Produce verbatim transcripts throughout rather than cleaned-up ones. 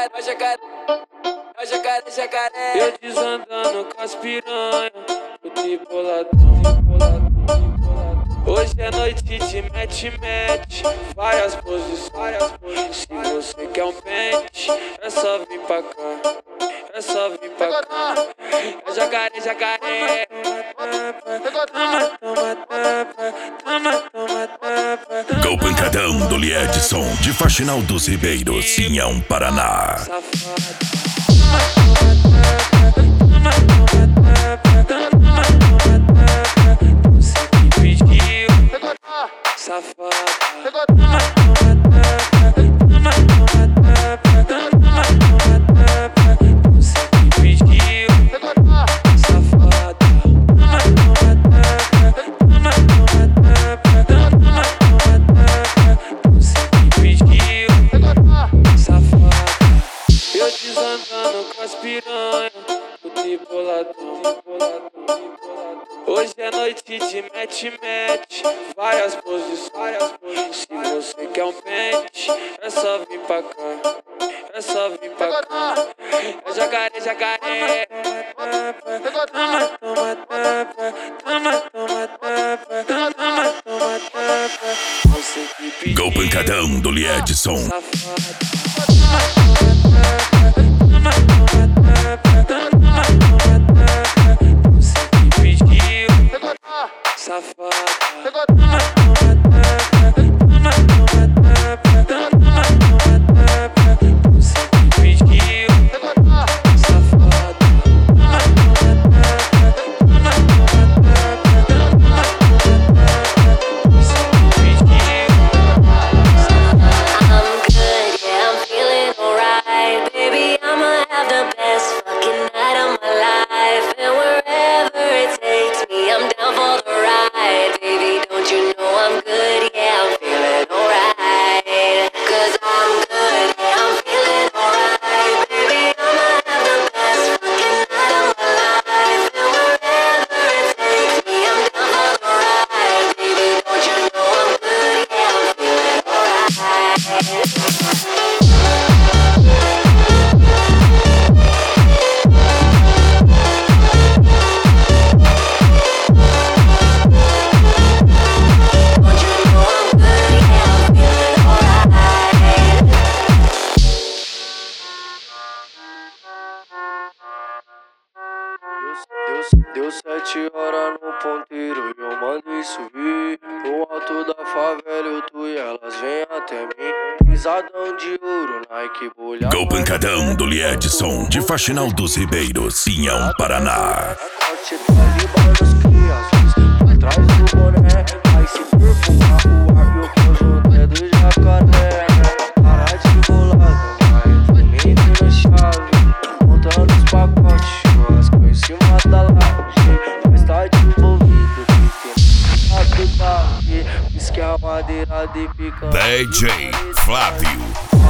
jacaré, ó jacaré, ó jacaré, jacaré. Eu desandando com as piranha, o triboladão, triboladão. Hoje é noite de match-match, várias posições, várias posições. Se você quer um pente, é só vir pra cá, é só vir pra cá. É jacaré, jacaré. Toma, toma, tapa, toma, toma, tapa. Go Pancadão do Liedson, de Faxinal dos Ribeiros, Sinhão, Paraná. Você que pediu, safada. Você que pediu, safada. Você que pediu, safada. Eu desandando com as piranha, o triboladão, triboladão. Hoje é noite de match-match, várias posições, várias posições. Se você quer um pente, é só vir pra cá, é só vir pra cá. É jacaré, jacaré. Toma, toma, tapa, toma, toma, tapa, toma, toma, tapa. Você que pediu, Go Pancadão do Liedson. safada. Você que pediu, safada. Você que pediu, safada. Você que pediu, I'm good, yeah, I'm feeling alright. Baby, I'ma have the best fucking night of my life. And wherever it takes me, I'm down for the ride. Baby, don't you know I'm good, yeah, I'm feeling alright. Cause I'm good, yeah, I'm feeling alright. Baby, I'ma have the best fucking night of my life. And wherever it takes me, I'm down for the ride. Baby, don't you know I'm good, yeah, I'm feeling alright. Deu, deu sete horas no ponteiro e eu mandei subir. No alto da favela eu tô e elas vêm até mim. Pisadão de ouro, Nike, bolha. Go Pancadão do Liedson, de Faxinal dos Ribeiros, Sinhão, Paraná. Atrás do boné, vai se perfumar o ar e eu pouso o dedo do jacaré. Para de bolada, vai, nem tem chave. Montando os pacotes, churrasco em cima da laje. Mas tá desenvolvido, que tem rápido da vida. Isso que é a madeira de pica. D J Flávio.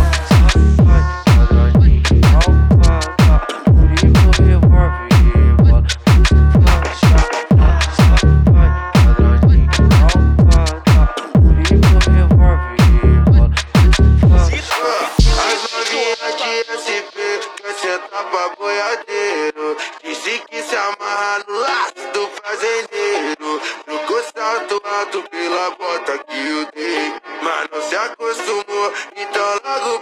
Disse que se amarra no laço do fazendeiro. Trocou salto alto pela bota que eu dei, mas não se acostumou, então logo